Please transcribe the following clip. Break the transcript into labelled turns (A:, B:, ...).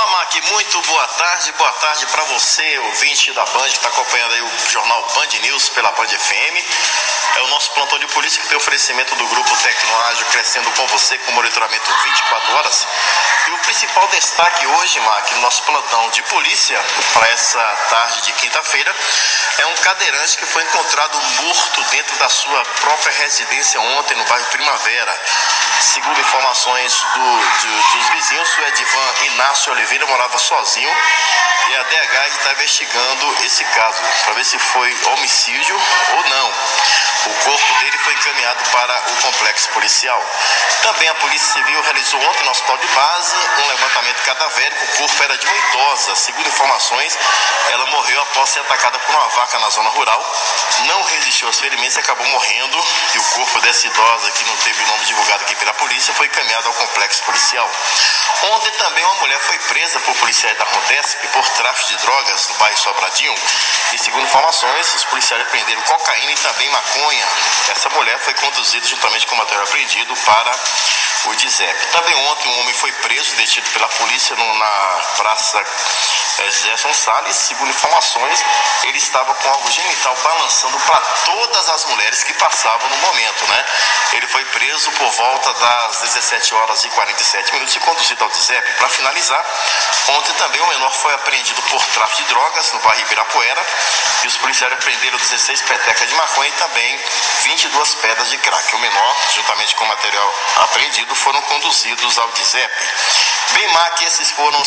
A: Olá, Mac, muito boa tarde para você, ouvinte da Band, que está acompanhando aí o jornal Band News pela Band FM. É o nosso plantão de polícia que tem oferecimento do grupo Tecnoágil, crescendo com você, com monitoramento 24 horas. E o principal destaque hoje, Mac, no nosso plantão de polícia, para essa tarde de quinta-feira, é um cadeirante que foi encontrado morto dentro da sua própria residência ontem no bairro Primavera. Segundo informações dos vizinhos, o Edivan Inácio Oliveira morava sozinho e a DH está investigando esse caso para ver se foi homicídio ou não. O corpo dele foi encaminhado para o complexo policial. Também a Polícia Civil realizou ontem no hospital de base um levantamento cadavérico. O corpo era de uma idosa. Segundo informações, ela morreu após ser atacada por uma vaca na zona rural. Não resistiu aos ferimentos e acabou morrendo. E o corpo dessa idosa, que não teve nome divulgado aqui pela polícia, foi encaminhado ao complexo policial. Ontem também uma mulher foi presa por policiais da Rondesp por tráfico de drogas no bairro Sobradinho. E segundo informações, os policiais apreenderam cocaína e também maconha. Essa mulher foi conduzida juntamente com o material apreendido para o DIZEP. Também ontem um homem foi preso, detido pela polícia na praça Gerson Salles. Segundo informações, ele estava com algo genital balançando para todas as mulheres que passavam no momento, né? Ele foi preso por volta das 17 horas e 47 minutos e conduzido ao DIZEP. Para finalizar, ontem também o menor foi apreendido por tráfico de drogas no bairro Ibirapuera e os policiais apreenderam 16 petecas de maconha e também 22 pedras de crack. O menor, juntamente com o material apreendido, foram conduzidos ao DIZEP. Bem, Mac, esses foram